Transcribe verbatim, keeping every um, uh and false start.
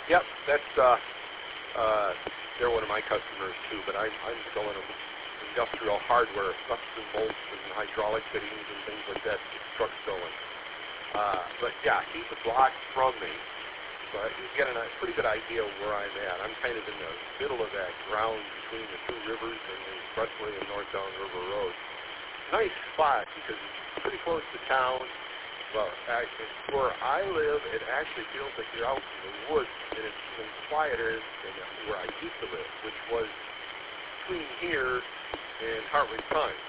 Yep, that's uh, uh, they're one of my customers too. But I'm I'm selling them industrial hardware, nuts and bolts and hydraulic fittings and things like that. To keep the trucks going. Uh, but yeah, he's a block from me, so you get a pretty good idea of where I'm at. I'm kind of in the middle of that ground between the two rivers and the expressway and North Down River Road. Nice spot because it's pretty close to town. Well, actually, where I live, it actually feels like you're out in the woods, and it's even quieter than where I used to live, which was between here and Hartway Pines.